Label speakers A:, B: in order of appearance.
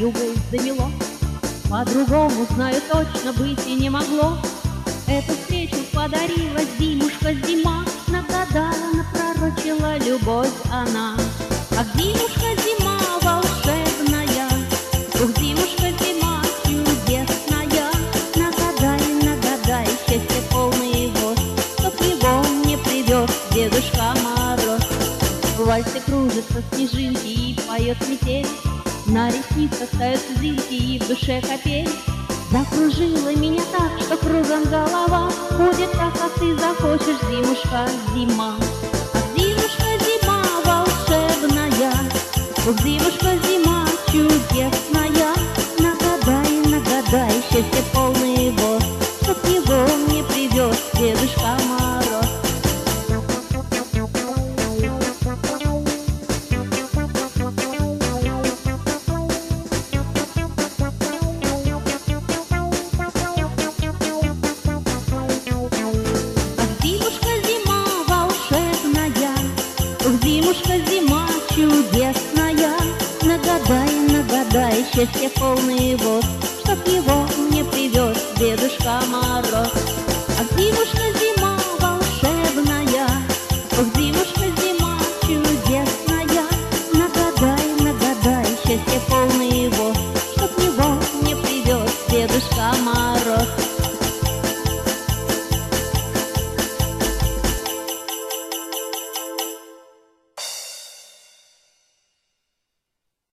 A: вьюгой замело. По-другому, знаю точно, быть и не могло. Эту встречу подарила зимушка зима, нагадала, напророчила любовь она. Ах, зимушка зима волшебная, ух, зимушка зима чудесная, нагадай, нагадай, счастье полный год, чтоб его не привез Дедушка Мороз. В вальсе кружатся снежинки и поет метель, на ресницах тают слезинки и в душе капель. Закружила меня так, что кругом голова будет так, как ты захочешь, зимушка зима. Ах, зимушка зима волшебная, ух, зимушка зима чудесная, нагадай, нагадай, счастье полный год, чтоб его мне привез Дедушка Мороз. Зимушка зима чудесная, нагадай, нагадай, счастье полный год, чтоб его мне привез Дедушка Мороз. Ах, зимушка